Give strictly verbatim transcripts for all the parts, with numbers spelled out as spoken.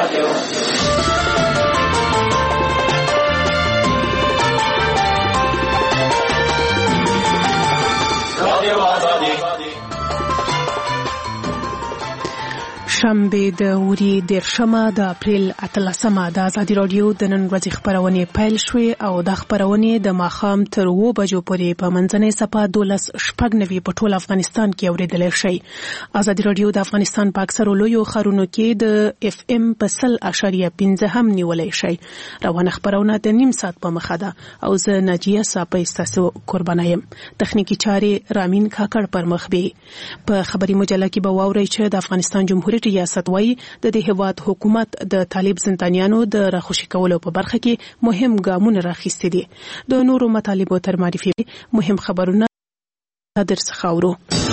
رادیو رادیو آزادی شنبه د اوري دیرشمه د اپریل اتلسمه د ازادي رادیو د نن ورځې خبرونه پیل شوې او د خبرونه د ماښام تر اوه بجو پورې په منځنۍ صفه دولس شپږ نوي په ټول افغانستان کې اوریدل شي. ازادي رادیو د افغانستان په اکثرو لویو ښارونو کې د اف ام په سل اشاریه پنځه هم نیولای شي. روانه خبرونه د نیم ساعت په مخه ده او زه ناجیه صاحب تاسو قربانه یم. تخنیکی چارې رامین کاکړ پر مخ به په خبري مجله کې به واوري چې د افغانستان جمهوریت ریاست وايي د دې هیواد حکومت د طالب زندانیانو د راخوشي کولو په برخه کې مهم ګامونه راخیستي دي. د نورو مطالبو تر معرفي مهم خبرونه درس خاورو.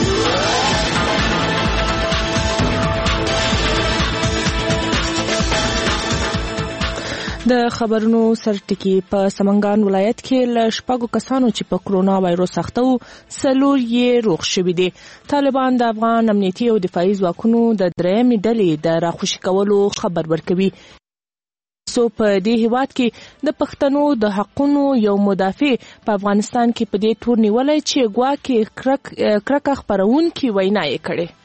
د خبرونو سرټکی په سمنګان ولایت کې ل شپږو کسانو چې په کرونا وایروس اخته وو څلور یې روغ شوي دي. طالبان د افغان امنیتي او دفاعي ځواکونو د درېیمې ډلې د راخوشي کولو خبر ورکوي. سو په دې هیواد کې د پښتنو د حقونو یو مدافع په افغانستان کې په دې تور نیولای چې ګواکې کرک کرک خبرونکي وینا یې کړې.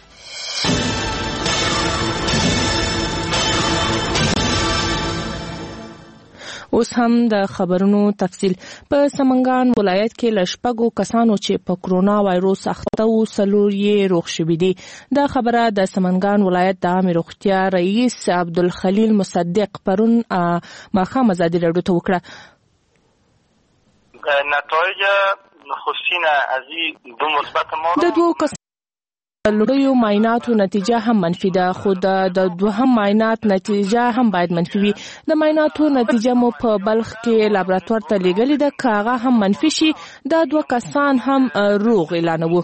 اوس هم د خبرونو تفصیل. په سمنګان ولایت کې ل شپږو کسانو چې په کرونا وایروس اخته وو څلور یې روغ شوي دي. دا خبره د سمنګان ولایت د عامه روغتیا رئیس عبدالخلیل مصدق پرون ماښام ازادي راډیو ته وکړه. نتایج نخستین از این دو مثبت ما د دوه کسانو لوړیو معایناتو نتیجه هم منفي ده، خو د دوهم معاینات نتیجه هم باید منفي وي. د معایناتو نتیجه مو په بلخ کې لابراتوار ته لیږلې ده، که هغه هم منفي شي دا دوه کسان هم روغ اعلانوو.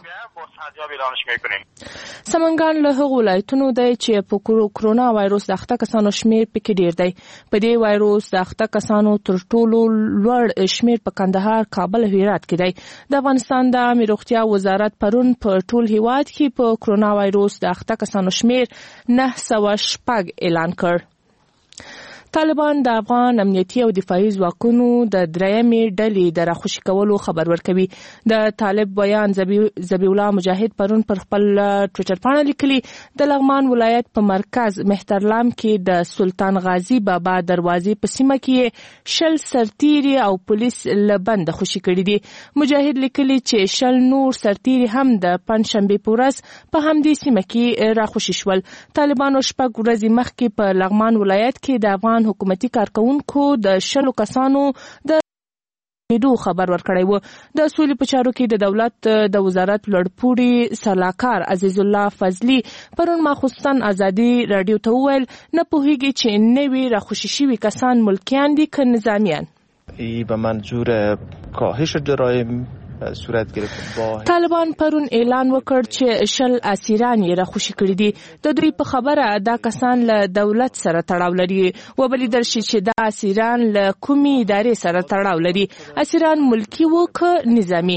سمنګان له هغو ولایتونو دی چې په کرونا وایروس د اخته کسانو شمیر پکې ډیر دی. په دې وایروس د اخته کسانو تر ټولو لوړ شمیر په کندهار، کابل او هرات کې دی. د افغانستان د عامه روغتیا وزارت پرون په ټول هیواد کې په کرونا وایروس د اخته کسانو شمیر نه سوه شپږ اعلان کړ. طالبان د افغان امنیتي او دفاعي ځواکونو د درېیمې ډلې د راخوشي کولو خبر ورکوي. د طالب بیان ذبیح الله مجاهد پرون پر خپل ټویټر پاڼه لیکلي د لغمان ولایت په مرکز مهترلام کې د سلطان غازی بابا دروازې په سیمه کې شل سرتیري او پولیس له بند خوشي کړي دي. مجاهد لیکلي چې شل نور سرتیري هم د پنځشنبې په ورځ په همدې سیمه کې راخوشي شول. طالبانو شپږ ورځې مخکې په لغمان ولایت کې د افغان حکومتي کارکونکو د شلو کسانو د دو خبر ورکړی و. د سولې په چارو کې د دولت د وزارت لوړپوړي سلاکار عزیز الله فضلی پرون ماخوستن ازادي رادیو ته وویل نه پوهیږي چې نوي راخوشي شوي کسان ملکیان دي که نظامیان. ای به منظور کاهش جرایم صورت گرفت. طالبان پرون اعلان وکړ چې شل اسیران یې راخوشي کړي دي. د دوی په خبره دا کسان له دولت سره تړاو لري. وبلیدل شي چې دا اسیران له کومې ادارې سره تړاو لري. اسیران ملکی وو که نظامی.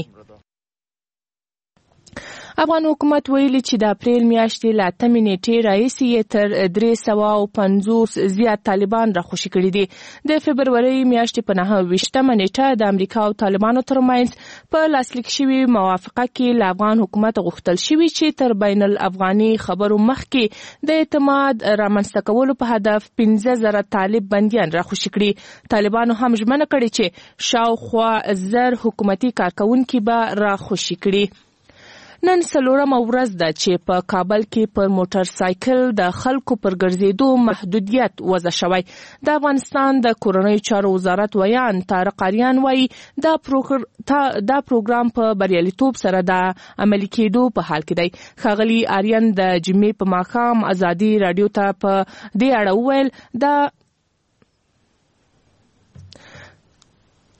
افغان حکومت ویلي چې د اپریل میاشتې له اتمې نیټې راهیسې یې تر درې سوه او پنځوس زیات طالبان راخوشي کړي دي. د فبرورۍ میاشتې په نهه ویشتمه نیټه د امریکا او طالبانو ترمنځ په لاسلیک شوي موافقه کې له افغان حکومت غوښتل شوي چې تر بین الافغاني خبرو مخکې د اعتماد رامنځته کولو په هدف پنځه زره طالب بندیان راخوشي کړي. طالبانو هم ژمنه کړې چې شاوخوا زر حکومتي کارکونکي به راخوشي کړي. نن څلورمه ورځ ده چې په کابل کې پر موټر سایکل د خلکو پر ګرځېدو محدودیت وضع شوی. د افغانستان د کورنیو چارو وزارت ویان طارق آریان وایي دا پروګرام په بریالیتوب سره د عملي کېدو په حال کې دی. ښاغلي آریان د جمعې په ماښام ازادي راډیو ته په دې اړه وویل دا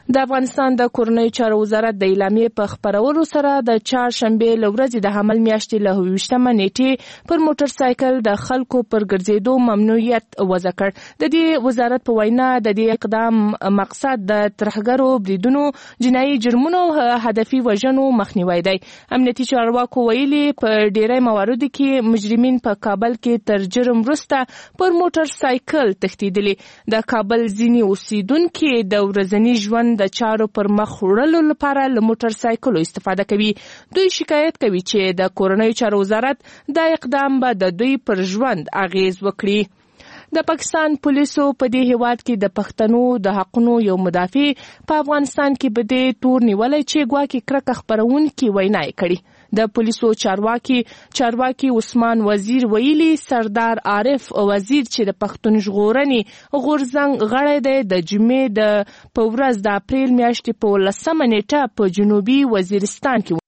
د افغانستان د کورنیو چارو وزارت د اعلامیې په خپرولو سره د چهارشنبې له ورځې د حمل میاشتې له اوویشتمه نیټې پر موټر سایکل د خلکو پر ګرځېدو ممنوعیت وضع کړ. د دې وزارت په وینا د دې اقدام مقصد د ترهګرو بریدونو، جنایي جرمونو، هدفي وژنو مخنیوی دی. امنیتي چارواکو ویلي په ډیری مواردو کې مجرمین په کابل کې تر جرم وروسته پر موټر سایکل تښتېدلي. د کابل ځینې اوسیدونکي د ورځني ژوند د چارو پر مخ وړلو لپاره له موټر سایکلو استفاده کوي. دوی شکایت کوي چې د کورنیو چارو وزارت دا اقدام به د دوی پر ژوند اغیز وکړي. د پاکستان پولیسو په دې هیواد کې د پښتنو د حقونو یو مدافع په افغانستان کې به دې تور نیولای چې ګواکې کرکه خپرونکي وینا یې کړي. د پولیسو چارواکي چارواکي عثمان وزیر ویلي سردار عارف وزیر چې د پښتون ژغورنې غورځنګ غړی دی د جمعې د په ورځ د اپریل میاشتې په لسمه نیټه په جنوبي وزیرستان کې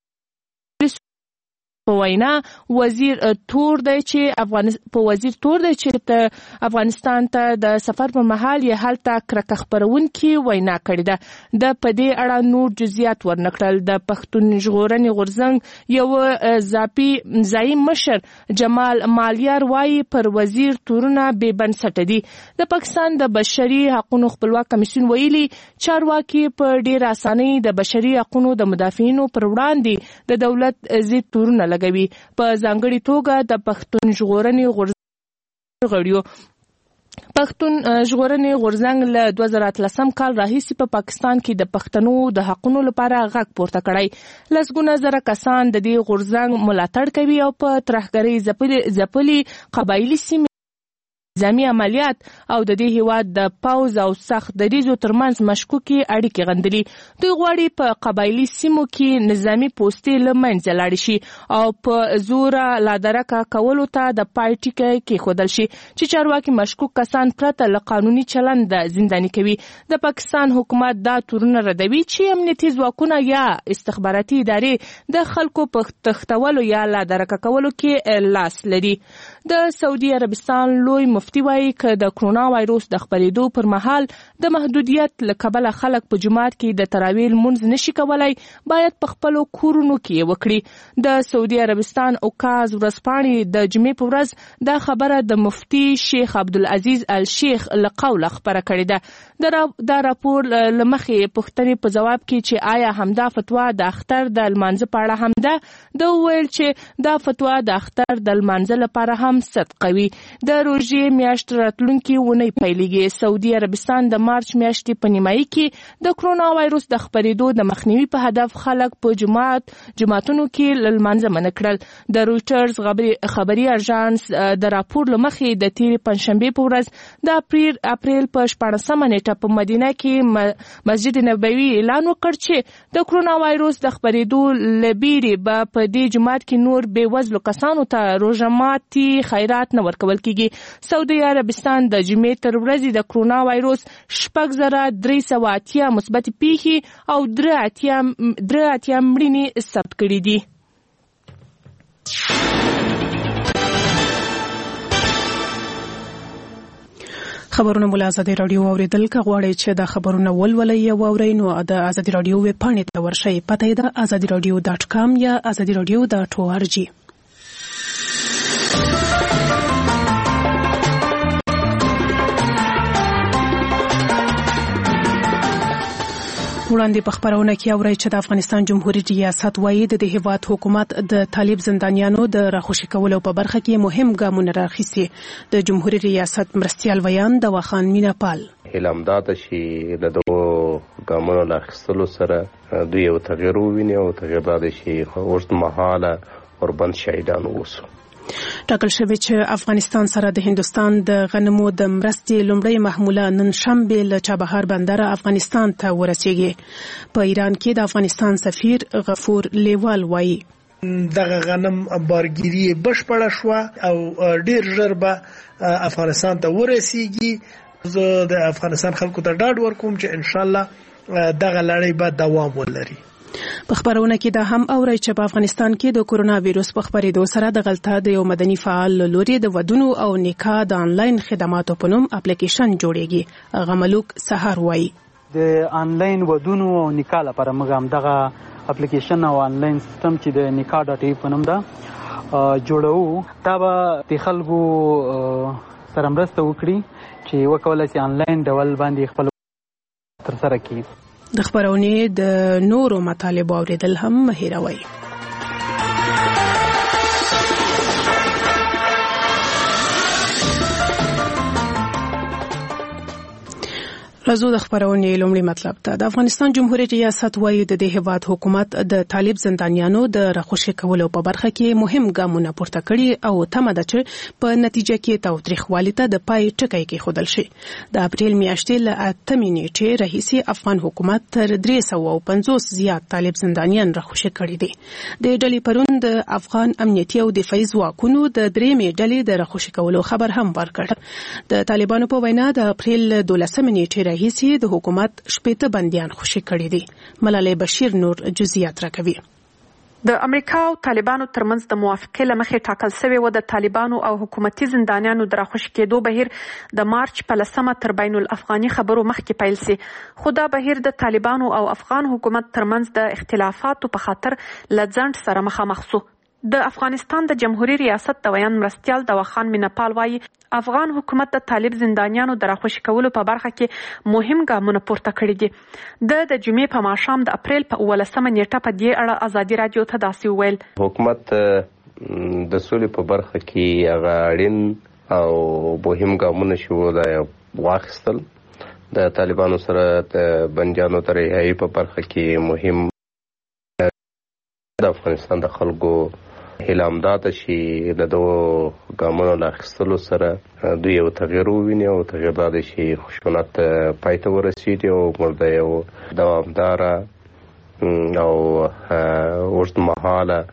په وینا وزیر تور دی چې افغانستان په وزیر تور دی چې ته افغانستان ته د سفر پر مهال یې هلته کرکه خپرونکي وینا کړې ده. د په دې اړه نور جزئیات ورنکړل. د پښتون ژغورنې غورځنګ یو ځاپي ځایي مشر جمال مالیار وایي پر وزیر تورونه بې بنسټه دي. د پاکستان د بشري حقوقو خپلواک کمیسیون ویلي چارواکي په ډېر اسانۍ د بشري حقوقو د مدافعینو پر وړاندې د دولت ضد تورونه لګوي. په ځانګړي توګه د پښتون ژغورنې غورځنګ غړیو پښتون ژغورنې غورځنګ له دوه زره اتلسم کال راهیسې په پاکستان کې د پښتنو د حقونو لپاره غږ پورته کړی. لسګونه زره کسان د دې غورځنګ ملاتړ کوي او په ترهګرۍ ځپلي ځپلي قبایلي سیمې نظامي عملیات او د دې هیواد د پوځ او سخت دریځو ترمنځ مشکوکې اړیکې غندلي. دوی غواړي په قبایلي سیمو کې نظامي پوستې له منځه لاړې شي او په زوره لادرکه کولو ته د پای ټکی کېښودل شي چې چارواکي مشکوک کسان پرته له قانوني چلند زنداني کوي. د پاکستان حکومت دا تورونه ردوي چې امنیتي ځواکونه یا استخباراتي ادارې د خلکو په تښتولو یا لادرکه کولو کې لاس لري. د سعودي عربستان لوی مفتي وایي که د کرونا وایروس د خپرېدو پر مهال د محدودیت له کبله خلک په جومات کې د تراویح لمونځ نشي کولای، باید په خپلو کورونو کې یې وکړي. د سعودي عربستان اوکاز ورځپاڼې د جمعې په ورځ دا خبره د مفتي شیخ عبدالعزیز الشیخ له قوله خپره کړې ده. دا راپور له مخې پوښتنې په جواب کې چې آیا همدا فتوا د اختر د لمانځه په اړه هم ده، ده وویل چې دا فتوا د اختر د لمانځه لپاره هم صدقه وي. د روژې میاشت راتلونکې اونۍ پیلېږي. سعودي عربستان د مارچ میاشتې په نیمایي کې د کرونا وایروس د خپرېدو د مخنیوي په هدف خلک په جماعت جماعتونو کې له لمانځه منع کړل. د رویټرز خبري اژانس د راپور له مخې د تېرې پنجشنبې په ورځ د اپریل اپریل په شپاړسمه نیټه په مدینه کې مسجد نبوي اعلان وکړ چې د کرونا وایروس د خپرېدو له بیرې به په دې جماعت کې نور بې وزلو کسانو ته روژه ماتي خیرات نه ورکول کېږي. سعودي عربستان د جمعې تر ورځې د کرونا وایروس شپږ زره درې سوه اتیا مثبتې پیښې او درې اتیا مړینې ثبت کړي دي. خبرونه مو له ازادي راډیو اوریدل. که غواړئ چې دا خبرونه ولولئ یا واورئ نو د ازادي راډیو ویب پاڼې ته ورشئ. پته یې ده ازادي راډیو ډاټ کام یا ازادي راډیو ډاټ او ار جی. وړاندې په خبرونه کې اورئ چې د افغانستان جمهوریت ریاست وایي د دې هیواد حکومت د طالب زندانیانو د راخوشي کولو په برخه کې مهم ګامونه راخیستي. د جمهوریت ریاست مرستیال ویان د واخان میناپال اعلام داده چې د دغو ګامونو له اخیستلو سره دوی یو تغیر وویني او تغیر دا دی چې اوږدمهاله وربند شهیدان اوسو. ټاکل شوی چې افغانستان سره د هندوستان د غنمو د مرستې لومړی محموله نن شنبه له چابهار بندر افغانستان ته ورسیږي. په ایران کې د افغانستان سفیر غفور لیوال وایي دغه غنم بارګیری بشپړه شو او ډیر ژر به افغانستان ته ورسیږي. زه د افغانستان خلکو ته ډاډ ورکوم چې ان شاء الله دغه لړۍ به دوام ولري. په خبرونه کې دا هم اورئ چې په افغانستان کې د کورونا وایروس په خپرېدو سره د غلطه د یو مدني فعال لوري د ودونو او نکاح د انلاین خدماتو په نوم اپلیکیشن جوړیږي. غملوک سحر وایي د آنلاین ودونو او نکاح لپاره موږ هم دغه اپلیکیشن او آنلاین سیستم چې د نکاح ډاټ ای په نوم ده جوړو. دا به د خلکو سره مرسته وکړي چې وکولای شي آنلاین ډول باندې خپل ترسره کړي. د خبرونې د نورو مطالبو اوریدل هم مه هیروئ. راځو د خبرونې لومړی مطلب ته. د افغانستان جمهوریت ریاست وایي د دې هیواد حکومت د طالب زندانیانو د راخوشي کولو په برخه کې مهم ګامونه پورته کړي او تمه ده چې په نتیجه کې تاوتریخوالي ته د پای ټکی کېښودل شي. د اپریل میاشتې له اتمې نیټې راهیسې افغان حکومت تر درې سوه او پنځوس زیات طالب زندانیان راخوشي کړي دي. د ډلې پرون د افغان امنیتي او دفاعي ځواکونو د درېیمې ډلې د راخوشي کولو خبر هم ورکړ. د طالبانو په وینا د اپریل دولسمې نیټې هیڅ د حکومت شپېته بنديان خوشي کړي دي. ملالۍ بشیر نور جزئیات راکوي. د امریکا او طالبانو ترمنځ د موافقې له مخې ټاکل شوی و د طالبانو او حکومتي زندانیانو د راخوشي کېدو بهیر د مارچ په لسمه تر بین الافغاني خبرو مخکې پیل سي. خو دا بهیر د طالبانو او افغان حکومت ترمنځ د اختلافاتو په خاطر له ځنډ سره مخامخ سو. د افغانستان د جمهوریت ریاست د ویان مرستیال دواخان مینپال وایي افغان حکومت د طالب زندانیانو د راخوشي کولو په برخه کې مهم ګامونه پورته کړي دي. د د جمعې په ماښام د اپریل په اوولسمه نیټه په دې اړه ازادي راډیو ته داسې وویل. حکومت د سولې په برخه کې هغه اړین او مهم ګامونه چې ولا واخیستل. د طالبانو سره د بندیانو د رهایي په برخه کې مهم د افغانستان د خلکو هیله همدا ده چې د دغو ګامونو له اخیستلو سره دوی یو تغیر وویني او تغیر دا دی چې خشونت پای ته ورسېږي او موږ د یو دوامداره او اوږدمهاله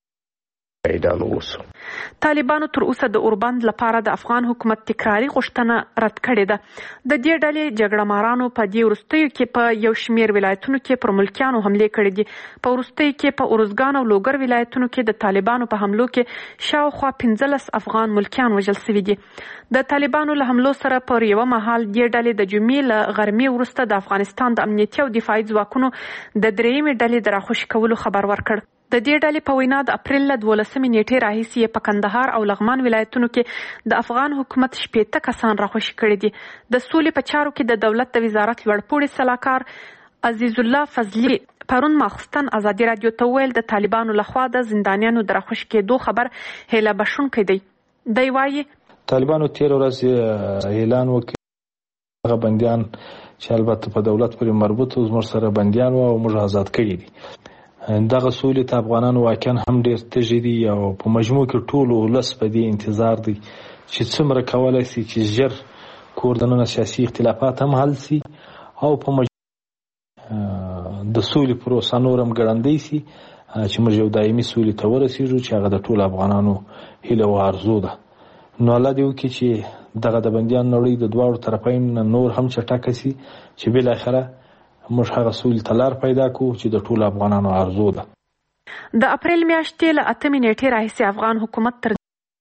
شهیدان اوسو. طالبانو تر اوسه د اوربند لپاره د افغان حکومت تکراري غوښتنه رد کړې ده. د دې ډلې جګړه مارانو په دې وروستیو کې په یو شمېر ولایتونو کې پر ملکیانو حملې کړې دي. په وروستیو کې په ارزګان او لوګر ولایتونو کې د طالبانو په حملو کې شاوخوا پنځلس افغان ملکیان وژل شوي دي. د طالبانو له حملو سره پر یوه مهال دې ډلې د جمعې له غرمې وروسته د افغانستان د امنیتي او دفاعي ځواکونو د درېیمې ډلې د راخوشي کولو خبر ورکړ. د دې ډلې په وینا د اپریل له دولسمې نیټې راهیسې په کندهار او لغمان ولایتونو کې د افغان حکومت شپېته کسان راخوشي کړي دي. د سولې په چارو کې د دولت د وزارت لوړپوړي سلاکار عزیز الله فضلي پرون ماخستن ازادي راډیو ته ویل د طالبانو لخوا د زندانیانو د راخوشي کېدو خبر هیله بښونکی دی. دی وایي طالبانو تیر ورځ اعلان وکړ هغه بندیان چې البته په دولت پورې مربوط او زموږ سره بندیان او موږ آزاد کړي دي. دغه سولې ته افغانان واقعا هم ډېر تږي دي او په مجموع کې ټول ولس په دې انتظار دی چې څومره کولی شي چې ژر کور دننه سیاسي اختلافات هم حل شي او په مجموع د سولې پروسه نور هم ګړندۍ شي چې موږ یو دایمي سولې ته ورسېږو چې هغه د ټولو افغانانو هیله او آرزو ده. نو الله دې وکړي چې دغه د بندیان نړۍ د دواړو طرفین نور هم چټکه شي چې بالاخره موږ هغه سولې ته لار پیدا کړو چې د ټولو افغانانو آرزو ده. د اپریل میاشتې له اتمې نیټې راهیسې افغان حکومت تر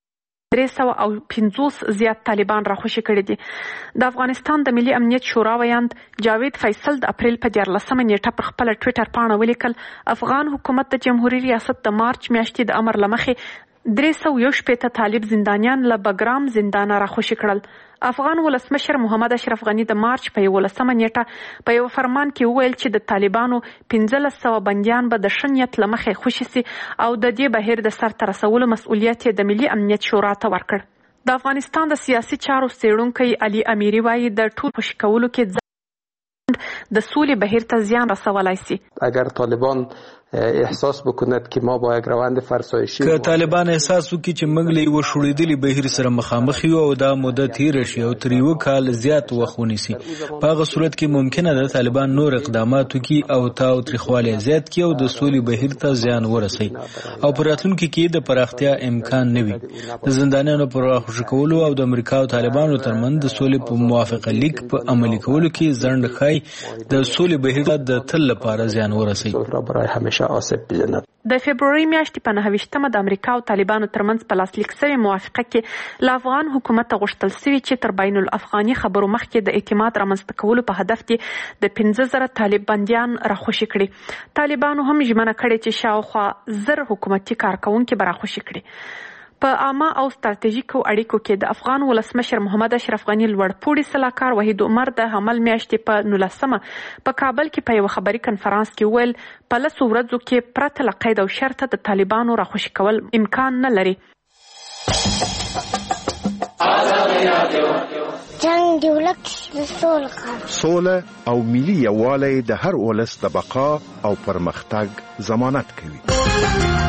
درې سوه او پنځوس زیات طالبان راخوشي کړي دي. د افغانستان د ملي امنیت شورا ویاند جاوید فیصل د اپریل په دیارلسمه نیټه پر خپله ټویټر پاڼه ولیکل افغان حکومت د جمهوریت ریاست د مارچ میاشتې د امر له مخې درې سوه یو شپېته طالب زندانیان له بګرام زندانه راخوشي کړل. افغان ولسمشر محمد اشرف غني د مارچ په یولسمه نیټه په یو فرمان کې وویل چې د طالبانو پنځلس سوه بندیان به د ښه نیت له مخې خوشي سي او د دې بهیر د سرته رسولو مسؤلیت یې د ملي امنیت شورا ته ورکړ. د افغانستان د سیاسي چارو څېړونکی علي امیري وایي د ټول خوشي کولو کې د سولې بهیر ته زیان رسولی سي. اگر طالبان احساس بکند که ما با یک روند فرسایشی که طالبان احساس وکړي چې موږ له یو شړېدلي بهیر سره مخامخ یو او دا موده تیره شي او تر یوه کال زیات وخت ونیسي په هغه صورت کې ممکنه ده طالبان نور اقدامات وکړي او تاوتریخوالی زیات کړي او د سولې بهیر ته زیان ورسوي او په راتلونکي کې د پراختیا امکان نه وي. د زندانیانو په راخوشي کولو او د امریکا او طالبانو ترمنځ د سولې په موافقه لیک په عملي کولو کې ځنډ ښایي د سولې بهیر ته د تل لپاره زیان ورسوي. همیشه آسیب بزند. د فبروري میاشتې په نهه ویشتمه د امریکا او طالبانو ترمنځ په لاسلیک شوې موافقه کې له افغان حکومت غوښتل شوي چې تر بین الافغاني خبرو مخکې د اعتماد رامنځته کولو په هدف کې د پنځه زره طالب بندیان راخوشي کړي. طالبانو هم ژمنه کړې چې شاوخوا زر حکومتي کارکونکي به راخوشي کړي. په عامه او ستراتیژیکو اړیکو کې د افغان ولسمشر محمد اشرف غني لوړپوړي سلاکار وحید عمر د حمل میاشتې په نولسمه په کابل کې په یو خبري کنفرانس کې ویل په لسو ورځو کې پرته له قید او شرطه د طالبانو راخوشي کول امکان نه لري. جنگ دی ولک د سوله سوله او ملي یووالی د هر ولس د بقا او پرمختګ ضمانت کوي.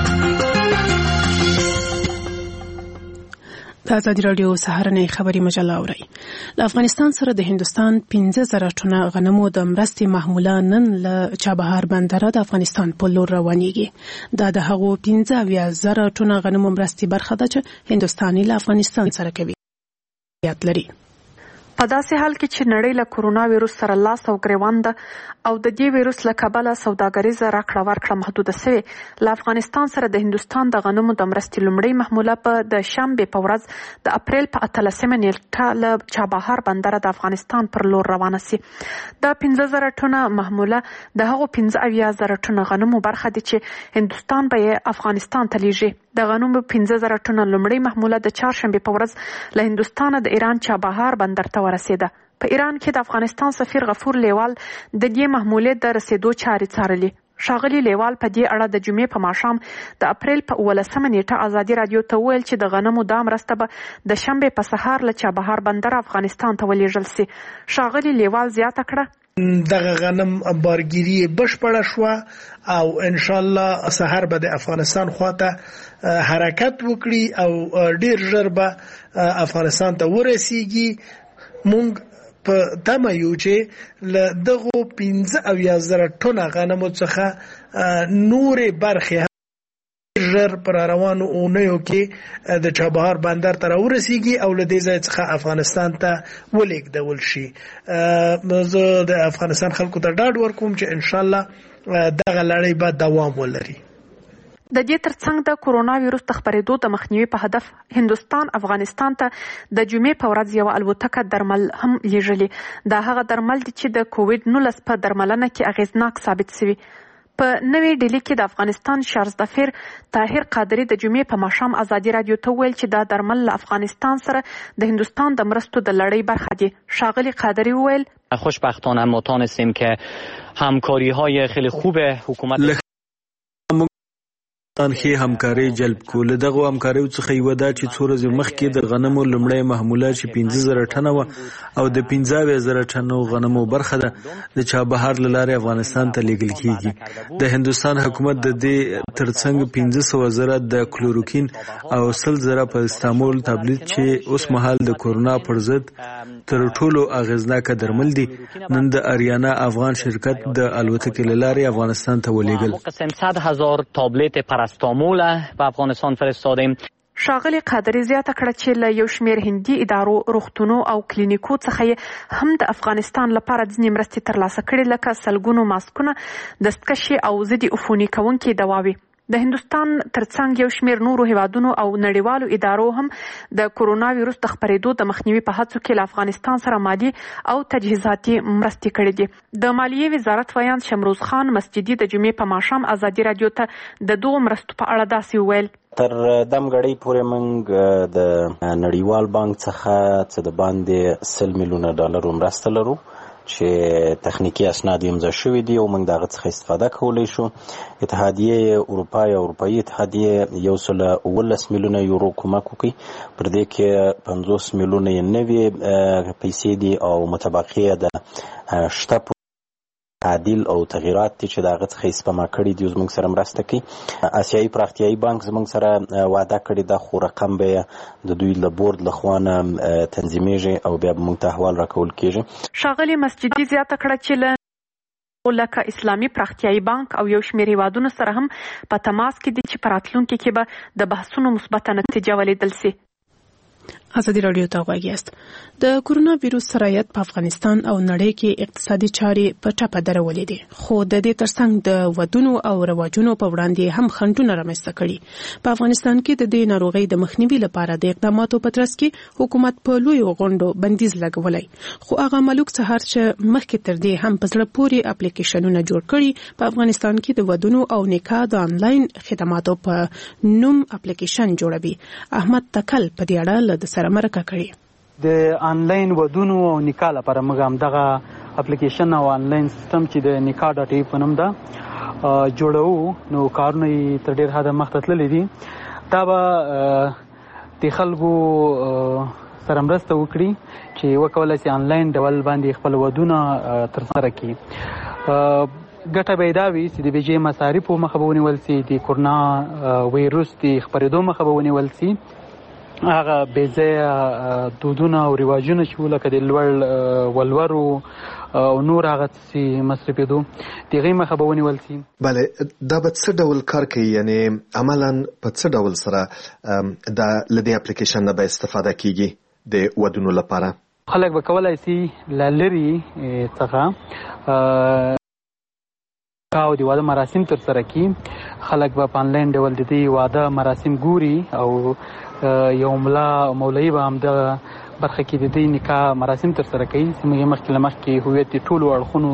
د ازادي راډیو سهارنۍ خبري مجله اورئ. له افغانستان سره د هندستان پنځه زره ټنه غنمو د مرستې محموله نن له چابهار بندره د افغانستان په لور روانېږي. دا د هغو پنځه اویا زره ټنه غنمو مرستې برخه ده چې هندستاني له افغانستان سره کوي. یاد لري په داسې حال کې چې نړۍ له کورونا ویروس سره لاس او ګریوان ده او د دې ویروس له کبله سوداګریزه راکړه ورکړه محدوده شوې، له افغانستان سره د هندستان د غنمو د مرستې لومړۍ محموله په د شنبې په ورځ د اپریل په اتلسمه نیټه له چابهار بندره د افغانستان پر لور روانه سي. دا پنځه زره ټنه محموله د هغو پنځه اویا زره ټنه غنمو برخه دي چې هندستان به یې افغانستان ته لیږي. د غنمو پنځه زره ټنه لومړۍ محموله د چهارشنبې په ورځ له هندستانه د ایران چابهار بندر ته ورسېده. په ایران کې د افغانستان سفیر غفور لیوال د دې محمولې د رسېدو چارې څارلې. ښاغلي لیوال په دې اړه د جمعې په ماښام د اپریل په اوولسمه نیټه ازادي راډیو ته وویل چې د غنمو دا مرسته به د شنبې په سهار له چابهار بندر افغانستان ته ولېږل سي. ښاغلي لیوال زیاته کړه دغه غنم بارګیری بشپړه شوه او ان شاء الله سهار به د افغانستان خواته حرکت وکړي او ډیر ژر به افغانستان ته ورسیږي. مونږ په تمه یو چې له دغو پنځه اویا زره ټنه غنمو څخه نورې برخې ژر پر روانو اونیو کې د چابهار بندر ته راورسیږي او له دې ځای څخه افغانستان ته ولېږدول شي. زه د افغانستان خلکو ته ډاډ ورکوم چې ان شاء الله دغه لړۍ به دوام ولري. د دې ترڅنګ د کورونا ویروس د خپرېدو د مخنیوي په هدف هندوستان افغانستان ته د جمعې په ورځ یو الوتکه درمل هم لیږلي. دا هغه درمل دي چې د کووډ نولس په درملنه کې اغیزناک ثابت شوي. په نوې ډیلي کې د افغانستان شارزدفیر طاهر قادری د جمعې په ماښام ازادي راډیو ته ویل چې دا درمل له افغانستان سره د هندوستان د مرستو د لړۍ برخه دي. ښاغلي قادری ویل خوشبختانه ما تانستیم که همکاری‌های خیلی خوب حکومت تانخي همکاري جلب کول. دغه همکاریو څخه یو دا چې څو ورځې مخکې د غنمو لومړی محموله چې پنځه زره ټنه و او د پنځه اویا زره ټنو غنمو برخه ده د چابهار له لارې افغانستان ته لیږل کیږي. د هندوستان حکومت د دې ترڅنګ پنځه سوه زره د کلوروکین او سل زره په استعمال تابلیت چې اوس مهال د کورونا پر ضد تر ټولو اغیزناکه درمل دي نن د اریانا افغان شرکت د الوتکې له لارې افغانستان ته ولېږل. صد هزار تابلیت پاراستامول په افغانستان فرستادیم. ښاغلي قادری زیاته کړه چې له یو شمېر هندي ادارو، روغتونو او کلینیکو څخه هم د افغانستان لپاره ځینې مرستې ترلاسه کړي لکه سلګونو ماسکونه، دستکشې او ضد عفوني کوونکې دواوې. د هندوستان ترڅنګ یو شمېر نورو هیوادونو او نړیوالو ادارو هم د کورونا ویروس د خپرېدو د مخنیوي په هڅو کې له افغانستان سره مالي او تجهیزاتي مرستې کړې دي. د مالیې وزارت ویاند شمروز خان مسجدي د جمعې په ماښام ازادي راډیو ته د دغو مرستو په اړه داسې وویل. تر دم غړۍ پورې موږ د نړیوال بانک څخه څه د باندې سل میلیونه ډالرو مرسته لرو چې تخنیکی اسناد یې امضا شوي دي او موږ د هغه څخه استفاده کولی شو. اتحادیه اروپا یا اروپایي اتحادیه یو سل اوولس میلیونه یورو کومک وکړي، پر دې کې پنځوس میلیونه یې نوې پیسې دي او متبقي د شته تعدیل او تغییرات دي چې د هغه څخه یې سپما کړي دي، زموږ سره مرسته کوي. اسیایي پراختیایي بانک زموږ سره وعده کړې ده خو رقم به یې د دوی له بورډ له خوا نه تنظیمیږي او بیا به موږ ته احوال راکول کېږي. ښاغلي مسجدي زیاته کړه چې له لکه اسلامي پراختیایي بانک او یو شمېر هیوادونو سره هم په تماس کې دي چې په راتلونکي کې به د بحثونو مثبته نتیجه ولیدل سي. ازادي راډیو ته غوږ یاست. د کورونا وایروس سرایت په افغانستان او نړۍ کې اقتصادي چارې په ټپه درولې دي، خو د دې ترڅنګ د ودونو او رواجونو په وړاندې هم خنډونه رامنځته کړي. په افغانستان کې د دې ناروغۍ د مخنیوي لپاره د اقداماتو په ترڅ کې حکومت په لویو غونډو بندیز لګولای، خو هغه ملک سهار چې مخکې تر دې هم په زړه پورې اپلیکیشنونه جوړ کړي. په افغانستان کې د ودونو او نکاح د انلاین خدماتو په نوم اپلیکیشن جوړوي. احمد تکل په دې اړه له سره مرکه کړي. د انلاین ودونو او نکاح لپاره موږ هم دغه اپلیکیشن او انلاین سیستم چې د نکاح ډاټ ای په نوم ده جوړو، نو کارونه یې تر ډېر حده مخته تللي دي. دا به د خلکو سره مرسته وکړي چې وکولی شي انلاین ډول باندې خپل ودونه ترسره کړي. ګټه به یې دا وي چې د بجې مصارفو مخه به ونیول شي، د کورونا وایروس د خپرېدو مخه به ونیول شي، هغه بېځایه دودونه او رواجونه چې وو لکه د لوړ ولورو او نور هغه چې مصرفېدو د هغې مخه به ونیول شي. بله، دا به څه ډول کار کوي؟ یعنې عملا په څه ډول سره دا له دې اپلیکیشن نه به استفاده کیږي د ودونو لپاره؟ خلک به کولی شي له لرې څخه او د واده مراسم ترسره کړي. خلک به په انلاین ډول د دې واده مراسم ګوري او یو ملا مولوي به هم د برخه کې د دې نکاح مراسم ترسره کوي چې موږ مخکې له مخکې هویت د ټولو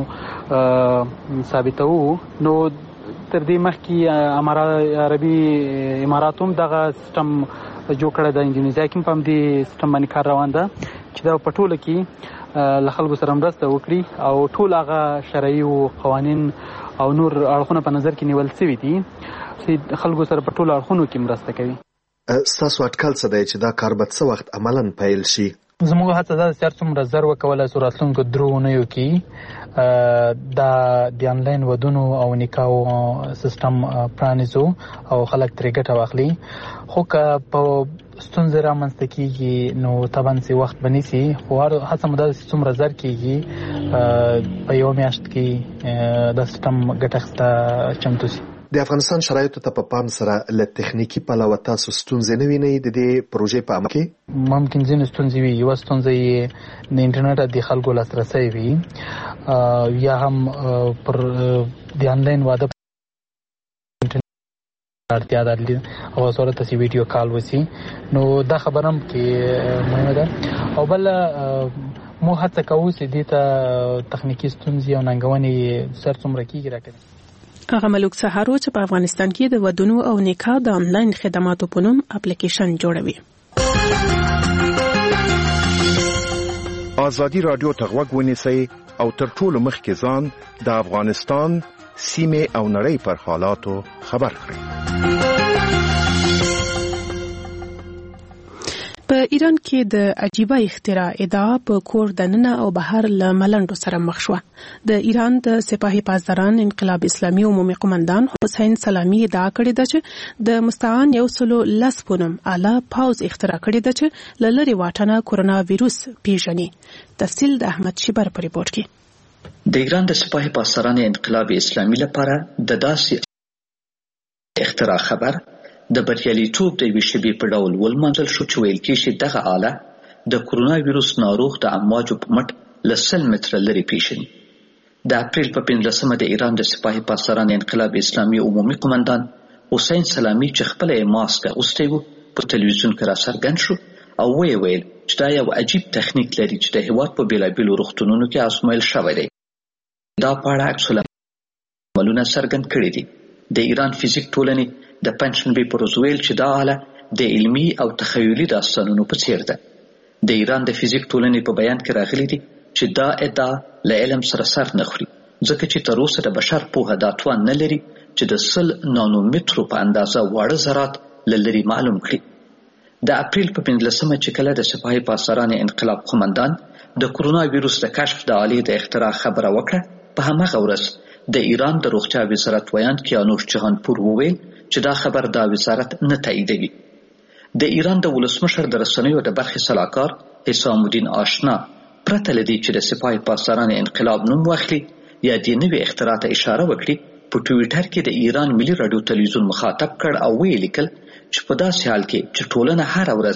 اړخونو ثابتوو. نو تر دې مخکې امارات عربي امارات هم دغه سیسټم جوړ کړی ده، اندونیزیا کې هم په همدې سیسټم باندې کار روان ده چې دا په ټوله کې له خلکو سره مرسته وکړي او ټول هغه شرعي قوانین او نور اړخونه په نظر کې نیول شوي دي چې خلکو سره په ټولو اړخونو کې مرسته کوي. ستاسو اټکل څه دی چې دا کار به څه وخت عملاً پیل شي؟ زموږ هڅه دا ده چې هر څومره زر وکولی شو راتلونکو درو اونیو کې دا د انلاین ودونو او نکاحو سیسټم پرانیزو او خلک ترې ګټه واخلي. خو که په ستونزې رامنځته کېږي نو طبعا چې وخت به نیسي، خو هڅه مو دا ده چې څومره زر کېږي په یوه میاشت کې دا سیسټم ګټه اخیسته چمتو شي. د افغانستان شرایطو ته په پام سره له تخنیکي پلوه تاسو ستونزې نه وینئ د دې پروژې په عمل کې؟ ممکن ځینې ستونزې وي. یوه ستونزه یې د انټرنیټ د خلکو لاسرسی وي، یا هم پر د انلاین واده اړتیا ده او صورت چې ویډیو کال وشي، نو دا خبره هم کې مهمه ده. او بل مو هڅه کوو چې دې ته تخنیکي ستونزې او ننګونې سر څومره کېږي راکړي. هغه ملک سهارو چې په افغانستان کې د ودونو او نکاح د انلاین خدماتو په نوم اپلیکیشن جوړوي. ازادي راډیو ته غوږ ونیسئ او تر ټولو مخکې ځان د افغانستان سیمې او نړۍ پر حالاتو خبر کړئ. په ایران کې د عجیبه اختراع ادعا په کور دننه او بهر له ملنډو سره مخ شوه. د ایران د سپاهي پاسداران انقلاب اسلامي عمومي قومندان حسین سلامي ادعا کړې ده چې د مستعان یو سلو لس پونم اعلی پاوز اختراع کړې ده چې له لرې واټنه کورونا وایروس پیژني. تفصیل د احمد شیبر په ریپورت کې. د ایران د سپاهي پاسداران انقلاب اسلامي لپاره د داسې اختراع خبر د بریالیتوب د یوې شیبې په ډول ولمانځل شو چې ویل کېږي دغه آله د کورونا وایروس ناروغ د امواجو په مټ له سل متره لرې پیژني. د اپریل په پنځلسمه د ایران د سپاهي پاسداران انقلاب اسلامي عمومي قومندان حسین سلامي چې خپله یې ماسک اغوستی و په تلویزیون کې راڅرګند شو او ویې ویل چې دا یو عجیب تخنیک لري چې د هېواد په بېلابېلو روغتونونو کې ازمویل شوی دی. دا په اړه عکس العملونه څرګند کړي دي. د ایران فزیک ټولنې د پنجشنبې په ورځ ویل چې دا آله د علمي او تخیلي داستانونو په څیر ده. د ایران د فزیک ټولنې په بیان کې راغلي دي چې دا ادعا له علم سره سر نه خوري، ځکه چې تر اوسه د بشر پوهه دا توان نه لري چې د سل نانومترو په اندازه واړه ذرات له لرې معلوم کړي. د اپریل په پنځلسمه چې کله د سپاهي پاسداران انقلاب قومندان د کورونا وایروس د کشف د آلې د اختراع خبره وکړه، په هماغه ورځ د ایران د روغتیا وزارت ویاند کیانوش جهانپور وویل چې دا خبر دا وزارت نه تاییدوي. د ایران د ولسمشر د رسنیو د برخې سلاکار حسام الدین آشنا پرته له دې چې د سپاهي پاسداران انقلاب نوم واخلي یا د نوې اختراع ته اشاره وکړي، په ټویټر کې د ایران ملي راډیو تلویزیون مخاطب کړ او ویې لیکل چې په داسې حال کې چې ټولنه هره ورځ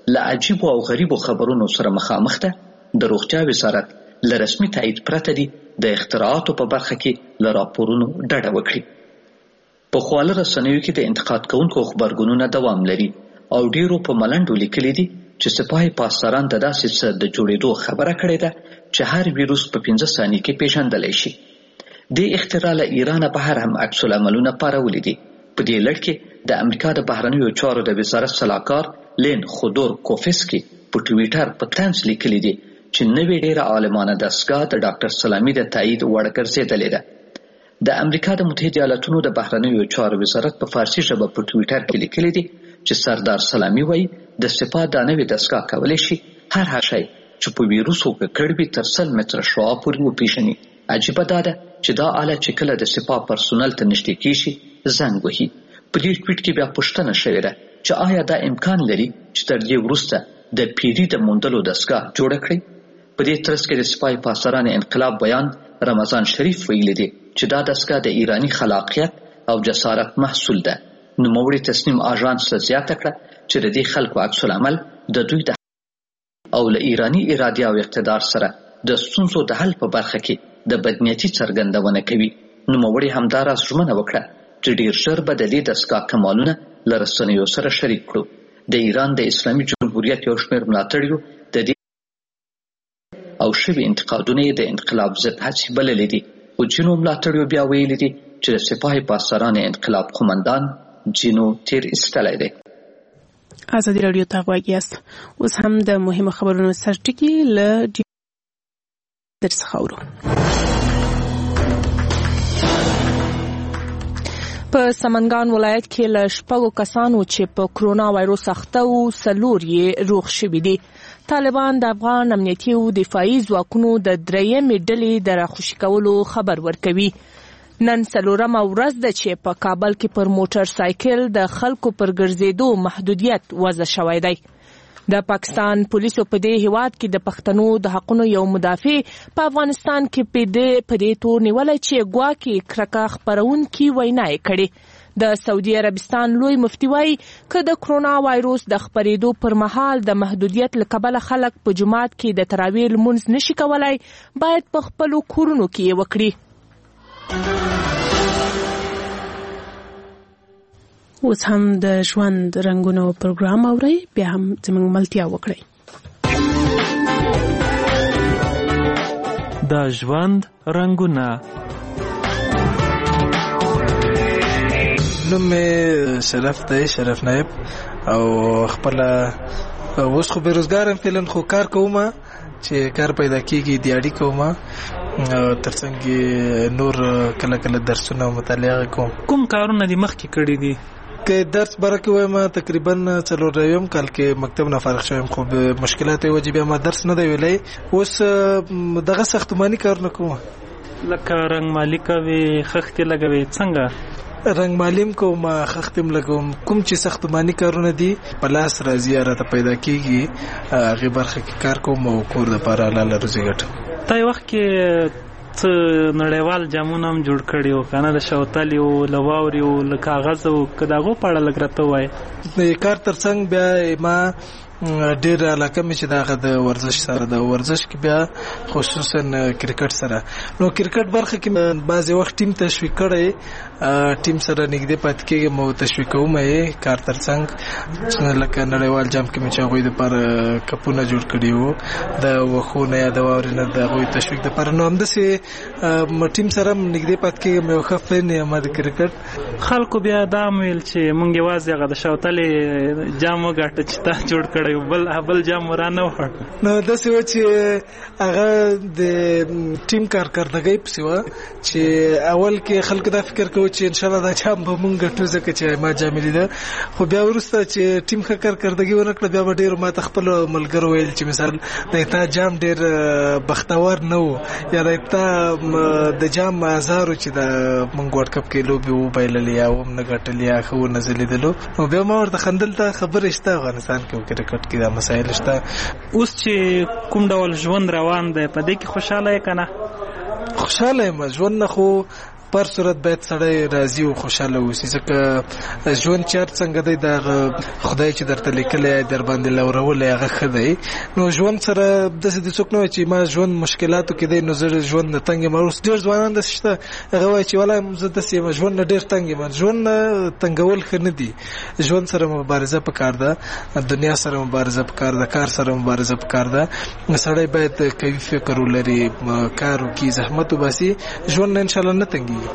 له عجیبو او غریبو خبرونو سره مخامخ ده. د روغتیا وزارت له رسمي تایید پرته دی د اختراعاتو په برخه کې له راپورونو ډډه وکړي. په خواله رسنیو کې د انتقاد کوونکو خبرګونونه دوام لري او ډیرو په ملنډو لیکلي دي چې سپاه پاسداران د داسې څه د جوړېدو خبره کړې ده چې هر ویروس په پنځه ثانیې کې پیژندلی شي. دې اختراع له ایرانه بهر هم عکس العملونه پارولي دي. په دې لړ کې د امریکا د بهرنیو چارو د وزارت سلاکار لین خودور کوفسکي په ټویټر په طنز لیکلي دي چې نوې ډیره عالمانه دستګاه د ډاکټر سلامي د تایید وړ ګرځېدلې ده. د امریکا د متحده ایالاتونو د بهرنیو چارو وزارت په فارسي ژبه په ټویټر کې لیکلي دي چې سردار سلامي وایي د سپاه دا نوې دستګاه کولی شي هر هغه شی چې په ویروسو ککړ وي تر سل متره شعاع پورې وپېژني. عجیبه دا ده چې دا آله چې کله د سپاه پرسونل ته نږدې کېږي زنګ وهي. په دې ټویټ کې بیا پوښتنه شوې ده چې آیا دا امکان لري چې تر دې وروسته د پیري د موندلو دستګاه جوړه کړي. په دې ترڅ کې د سپاه پاسداران انقلاب بیان رمضان شریف ویلي دی چې دا دستګاه د ایرانی خلاقیت او جسارت محصول ده. نوموړي تصنیم آژانس ته زیاته کړه چې د دې خلکو عکس العمل د دوی د او له ایرانی ارادې او اقتدار سره د ستونزو د حل په برخه کې د بدنیتي څرګندونه کوي. نوموړي همداراز ژمنه وکړه چې ډیر ژر به د دې دستګاه کمالونه له رسنیو سره شریک کړو. د ایران د اسلامي جمهوریت یو شمېر ملاتړیو د دې او شوي انتقادونه یې د انقلاب ضد هڅې بللې دي، خو ځینو ملاتړیو بیا ویلي دي چې د سپاه پاسداران انقلاب قومندان ځینو تیر ایستلی دی. ازادي راډیو ته غوږ یاست. اوس هم د مهمو خبرونو سرټکي له درڅخه اورو. په سمنګان ولایت کې له شپږو کسانو چې په کرونا وایروس اخته وو څلور یې روغ شوي دي. طالبان د افغان امنیتي او دفاعي ځواکونو د درېیمې ډلې د راخوشي کولو خبر ورکوي. نن څلورمه ورځ ده چې په کابل کې پر موټر سایکل د خلکو پر ګرځېدو محدودیت وضع شوی دی. د پاکستان پولیسو په دې هیواد کې د پښتنو د حقونو یو مدافع په افغانستان کې په دې تور نیولی چې ګواکې کرکه خپروونکي وینا یې کړې. د سعودي عربستان لوی مفتي وایي که د کرونا وایروس د خپرېدو پر مهال د محدودیت له کبله خلک په جومات کې د تراویح لمونځ نشي کولای، باید په خپلو کورونو کې یې وکړي. اوس هم د ژوند رنګونو پروګرام اورئ، بیا هم زموږ ملتیا وکړئ. د ژوند رنګونه. نوم مې شرف دی، شرف نایب، او خپل اوس خو بیروزګارم فعلا، خو کار کوم چې کار پیدا کیږي دیاړي کوم، ترڅنګ نور کله کله درسونه مطالعه کوم. کوم کارونه دې مخکې کړي دي؟ که درس برکه وایم تقریبا څلور نویم کال کې مکتب نه فارغ شوم، خو مشکلات وجې بیا ما درس نه دی ویلی. اوس دغه ساختماني کارونه کوم، لکه رنګ مالي کوي، خښتې لګوي. څنګه رنګ مالیم کوم، خښتم لګوم. کوم چې ساختماني کارونه دي په لاس راځي راته پیدا کیږي، هغه برخه کې کار کوم او کور د پاره لاله روزي ګټم. تا وخت کې څه نړیوال جامونه هم جوړ کړي وو کنه، د شوتلې او لواوري او له کاغذ او کداغو په اړه لږ راته وایي. د کار ترڅنګ بیا ما ډېر علاقه مې چې دغه د ورزش سره د ورزش کې بیا خصوصا کرکټ سره. نو کرکټ برخه کې بعضې وخت ټیم تشویق کړی، ټیم سره نږدې پاتې کېږم او تشویق کوم یې کار ترڅنګ. لکه نړیوال جام کې مې چې هغوی دپاره کپونه جوړ کړي وو د وښو نه یا د واورې نه، د هغوی تشویق دپاره. نو همداسې ټیم سره هم نږدې پاتې کېږم، یو ښه فین یم د کرکټ. خلکو بیا دا ویل چې مونږ یوازې هغه د شوتلې جام وګاټه چې تا جوړ کړی بل بل جام ورانه وړ. نو داسې و چې هغه د ټیم کارکردګۍ پسې وه چې اول کې خلکو دا فکر کوو چې انشاءالله دا جام به مونږ ګټو ځکه چې ما جامې لیده. خو بیا وروسته چې ټیم ښه کارکردګي ونه کړه، بیا به ډېرو ما ته خپلو ملګرو ویل چې مثال د تا جام ډېر بختور نه و، یا د تا د جام آزارو چې د مونږ ورلډ کپ کې لوبې وبایللې یا هم نه ګټلې یا ښه ونه ځلېدلو. نو بیا ما ورته خندل، ته خبرې شته افغانستان کې کرکټ کې دا مسایل شته. اوس چې کوم ډول ژوند روان دی په دې کې خوشاله یې که نه؟ خوشاله یم. ژوند نه خو پر صورت باید سړی راضي او خوشاله اوسي، ځکه ژوند چې هر څنګه دی د خدای چې درته لیکلی در باندې لورولی هغه ښه دی. نو ژوند سره داسې د څوک نه وایي چې ما ژوند مشکلاتو کې دی نو زه ژوند نه تنګ یم. اوس ډېر ځوانان داسې شته هغه وایي چې والله زه داسې یم ژوند نه ډېر تنګ یم. ژوند نه تنګول ښه نه دي، ژوند سره مبارزه پکار ده، دنیا سره مبارزه پکار ده، کار سره مبارزه پکار ده. سړی باید قوي فکر ولري، کار وکړي، زحمت وباسي، ژوند نه انشاءالله نه تنګېږي.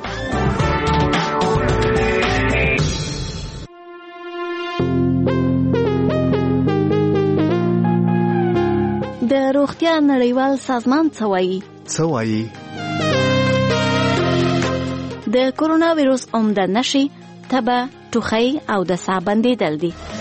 د روغتیا نړیوال سازمان څه وایي؟ څه وایي؟ د کرونا ویروس عمده نښې تبه، ټوخی او د ساه بندېدل دي.